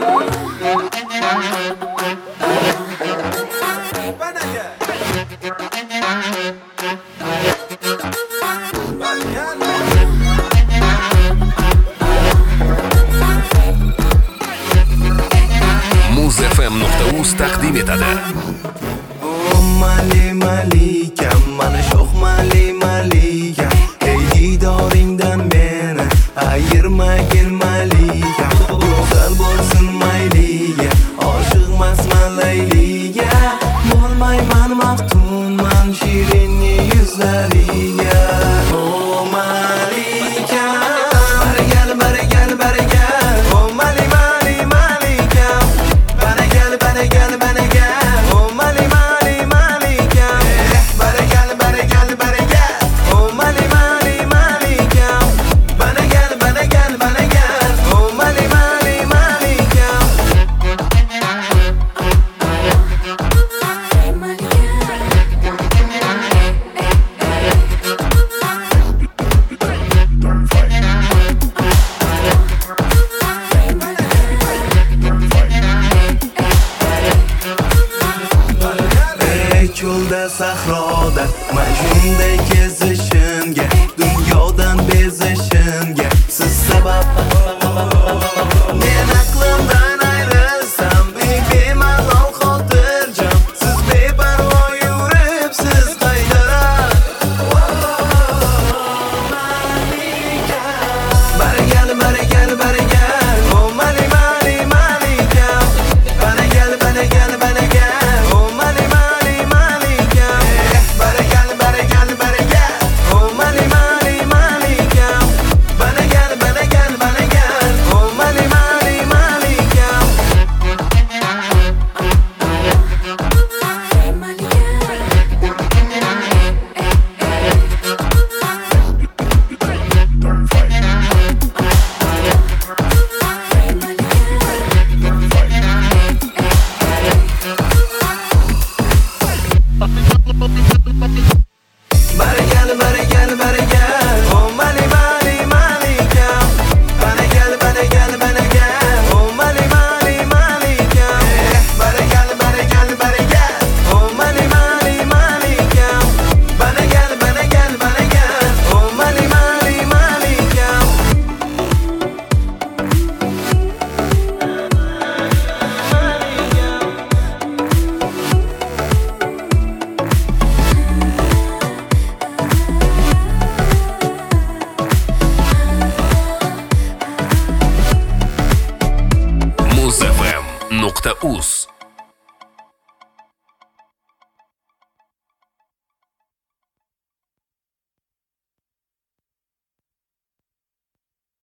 muzfm.uz taqdim etadi. Mali malikam, mana shoh mali malikam. Ey didoringdan meni ayirmagin malikam. Go'zal bo'lsin mayliga, oshiqmasman layliga. Bo'lmayman maftunman shirin yuzlariga. Oh malikam, baragal baragal baragal. Oh mali mali malikam, baragal baragal baragal. Oh mali mali malikam, baragal baragal baragal. Oh mali mali malikam, baragal baragal baragal. Oh mali mali malikam. Ey cho'lda sahroda majnunday kezishimga, dunyodan bezishimga siz sabab. Men aqlimdan ayrilsam bemalol xotirjam, siz beparvo yuribsiz qaydaroq. Baragal baragal baragal. Oh mali mali malikam, baragal baragal baragal. Oh mali mali malikam, baragal baragal baragal. Oh mali mali malikam, baragal baragal baragal. Oh mali mali malikam. Baragal baragal baragal. Oh mali mali malikam, baragal baragal baragal. Oh mali mali malikam, baragal baragal baragal. Oh mali mali malikam, baragal baragal baragal. Oh mali mali malikam. muzfm.uz